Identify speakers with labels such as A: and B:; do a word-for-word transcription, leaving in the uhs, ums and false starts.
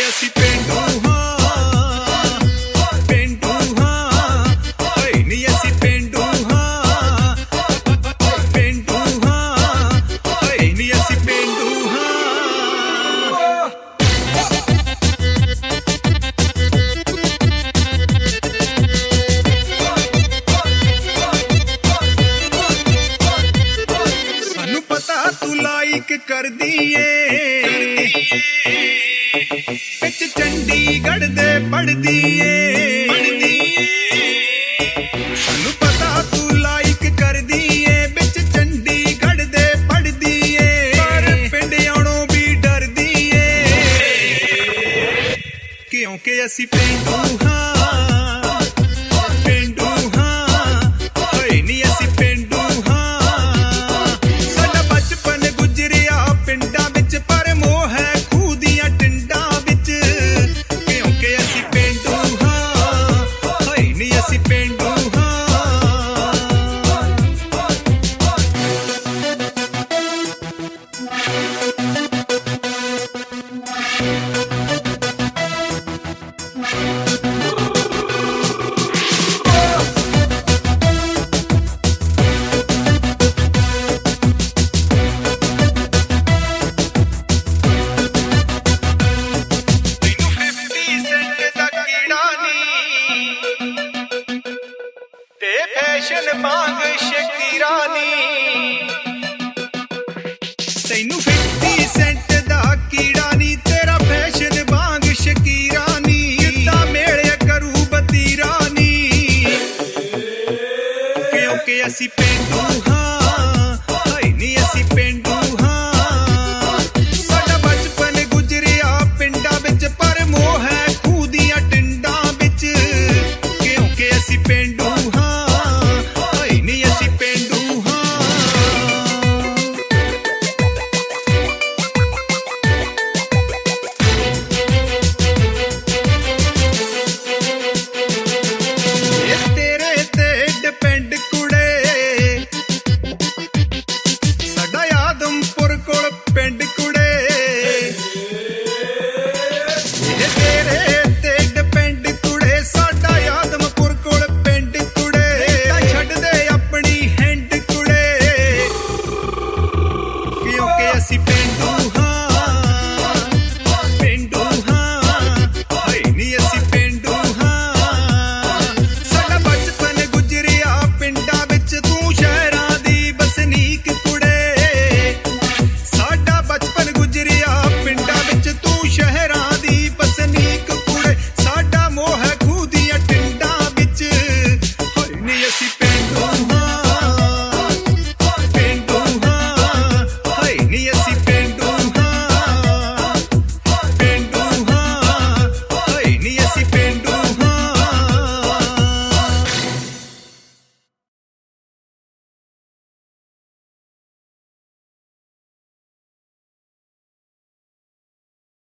A: ਅਸੀਂ ਪੇਂਡੂ ਹਾਂ, ਪੇਂਡੂ ਹਾਂ, ਓਏ ਨੀ ਅਸੀਂ ਪੇਂਡੂ ਹਾਂ, ਪੇਂਡੂ ਹਾਂ, ਓਏ ਨੀ ਅਸੀਂ ਪੇਂਡੂ ਹਾਂ। ਸਾਨੂੰ ਪਤਾ ਤੂੰ ਲਾਈਕ ਕਰਦੀ ਏ, ਵਿੱਚ ਚੰਡੀਗੜ੍ਹ ਦੇ ਪੜ੍ਹਦੀ ਏ, ਸਾਨੂੰ ਪਤਾ ਤੂੰ ਲਾਈਕ ਕਰਦੀ ਏ, ਵਿੱਚ ਚੰਡੀਗੜ੍ਹ ਦੇ ਪੜ੍ਹਦੀ ਏ, ਪਰ ਪਿੰਡ ਆਉਣੋਂ ਵੀ ਡਰਦੀ ਏ, ਕਿਉਂਕਿ ਅਸੀਂ ਪੇਂਡੂ ਹਾਂ, ਪੇਂਡੂ ਹਾਂ, ਓਏ ਨੀ ਅਸੀਂ ਪੇਂਡੂ ਹਾਂ। ਸਾਡਾ ਬਚਪਨ ਗੁਜ਼ਰਿਆ ਪਿੰਡਾਂ ਵਿੱਚ, ਪਰ ਮੋਹ ਹੈ ਖੂਹ ਦੀਆਂ ਟਿੰਡਾਂ ਵਿੱਚ, ਕਿਉਂਕਿ ਅਸੀਂ ਪੇਂਡੂ ਹਾਂ, ਓਏ ਨੀ ਅਸੀਂ ਪੇਂਡੂ ਹਾਂ।